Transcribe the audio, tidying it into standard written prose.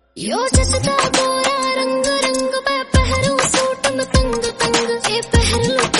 यो जसदा गोरा रंग रंग मैं पहरू सूट में तंग तंग, ये पहर लो